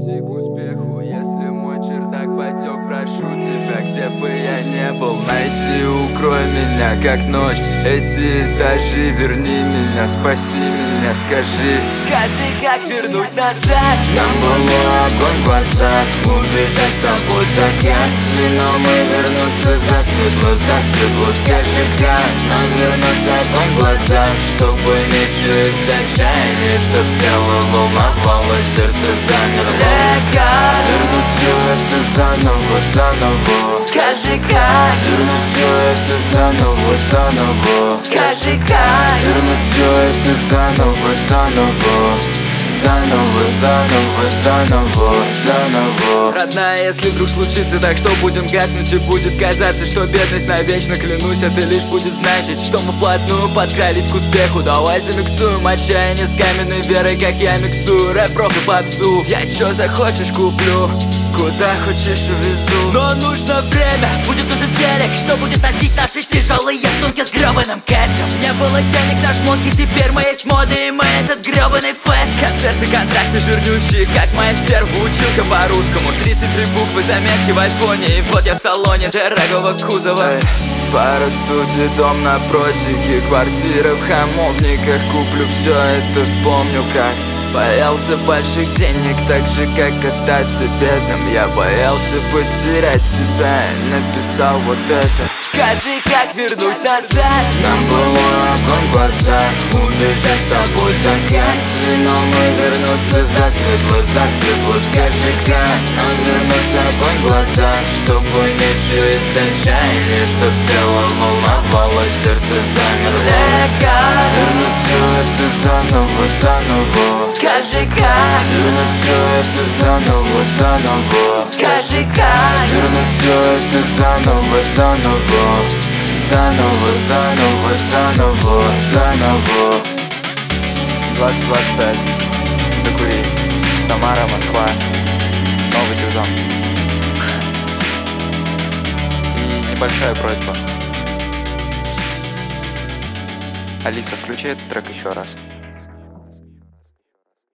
пути к успеху. Если мой чердак потек, прошу тебя, где бы я не был, найди, укрой меня, как ночь. Эти этажи, верни меня, спаси меня, скажи, как вернуть назад. Нам было огонь в глазах, убежать с тобой закат. Но мы вернуться засветло. Скажи, как нам вернуться огонь в глазах, чтобы не чуть отчаяние, чтоб тело волновало, сердце замерло. Вернуть все это заново. Скажи, как Вернуть все это заново. Скажи, как Вернуть все это заново. Родная, если вдруг случится так, что будем гаснуть, и будет казаться, что бедность навечно, клянусь, это лишь будет значить, что мы вплотную подкрались к успеху. Давай замиксуем отчаяние с каменной верой, как я миксую рэп, рок и попсу. Я чё захочешь куплю, куда хочешь увезу. Но нужно время, будет нужен челик, что будет носить наши тяжелые сумки с гребаным кэшем. Не было денег на шмотки, теперь мы есть моды, и мы этот гребаный фэшн. Концерты, контракты жирнющие, как моя стерва, училка по-русскому. 33 буквы, заметки в айфоне, и вот я в салоне дорогого кузова. Пара студий, дом на просеке, квартира в Хамовниках. Куплю все это, вспомню как боялся больших денег, так же как остаться бедным. Я боялся потерять тебя, написал вот это. Скажи, как вернуть назад. Нам было огонь в глазах, убежать с тобой закат. Но мы вернуться засветло. Скажи, как нам вернуться огонь в глазах, чтобы не чуять отчаяние, чтоб тело волновало, сердце замерло. Вернуть все это заново. Скажи, как Вернуть все это заново. Скажи, как Вернуть все это заново. 2025. Докури. Самара, Москва. Новый сезон. И небольшая просьба. Алиса, включи этот трек еще раз.